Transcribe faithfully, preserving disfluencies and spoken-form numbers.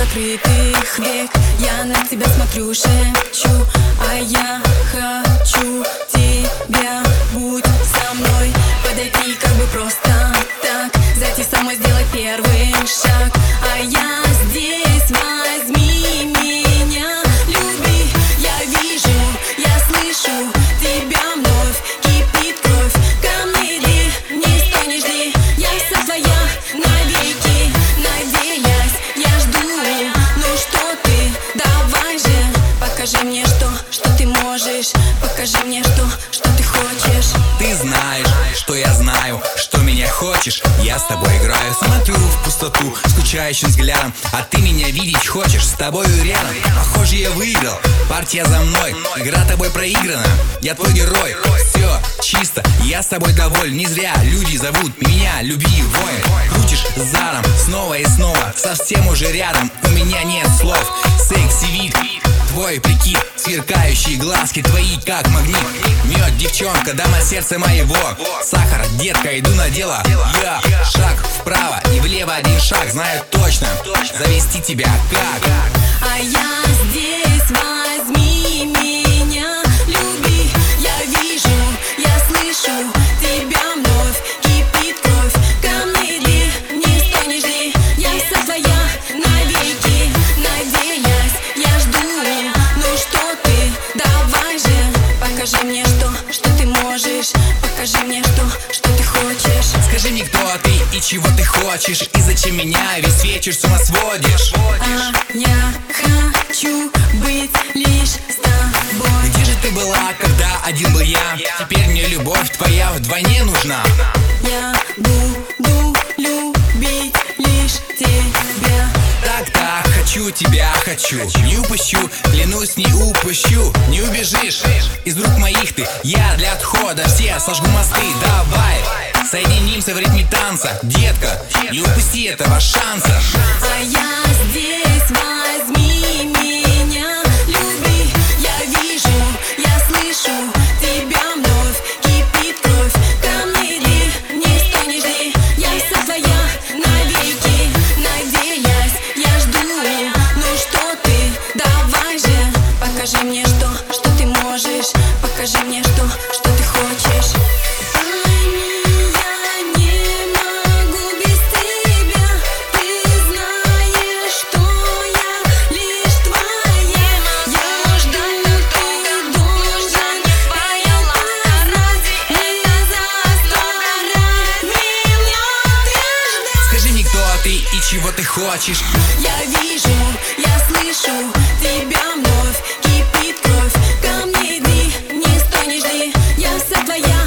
закрытых век. Я на тебя смотрю, шепчу, а я хочу тебя. Будь со мной, подойти как бы просто так, зайти самой, сделать первый шаг. А я здесь, возьми меня, люби. Я вижу, я слышу тебя вновь, кипит кровь, ко мне иди, не стой, не жди. Я вся твоя навеки, надеясь, я жду. Ну что ты, давай же, покажи мне, что, что ты можешь. Покажи мне, что, что ты хочешь. Ты знаешь, что я знаю, что меня хочешь. Я с тобой играю, смотрю в пустоту скучающим взглядом, а ты меня видеть хочешь, с тобою рядом. Похоже, я выиграл, партия за мной, игра тобой проиграна, я твой герой. Все чисто, я с тобой доволен. Не зря люди зовут меня любви воин. Крутишь задом снова и снова, совсем уже рядом, у меня нет слов. Секси вид, твой прикид, сверкающие глазки твои как магнит. Мед, девчонка, дама сердца моего. Сахар, детка, иду на дело. Я шаг вправо и влево один шаг, знаю точно, завести тебя как. А я здесь, возьми меня, люби. Я вижу, я слышу тебя вновь, кипит кровь, ко мне иди, не стой, не жди. Я вся твоя навеки, надеясь, я жду. Ну что ты, давай же, покажи мне, что, что ты можешь. Покажи мне, что, что ты хочешь. Скажи мне, кто ты и чего ты хочешь, и зачем меня весь вечер с ума сводишь. А я хочу быть лишь с тобой. Где же ты была, когда один был я? Теперь мне любовь твоя вдвойне нужна. Я буду любить лишь тебя. Так-так, хочу тебя, хочу, не упущу, клянусь, не упущу. Не убежишь из рук моих ты, я для отхода все сожгу мосты. Давай, соединимся в ритме танца, детка, не упусти этого шанса. А я здесь, возьми меня, люби. Я вижу, я слышу тебя вновь, кипит кровь, ко мне иди, не стой, не жди. Я вся твоя навеки, надеясь, я жду. Ну что ты, давай же, покажи мне, что, что ты можешь. Покажи мне, что, что ты хочешь. Пойми, я не могу без тебя. Ты знаешь, что я лишь твоя. Я жду, ты должен познать. Не заставляй меня ждать. Скажи мне, кто ты и чего ты хочешь. Я вижу, я слышу тебя вновь, кипит кровь, ко мне иди, не стой, не жди. Я вся твоя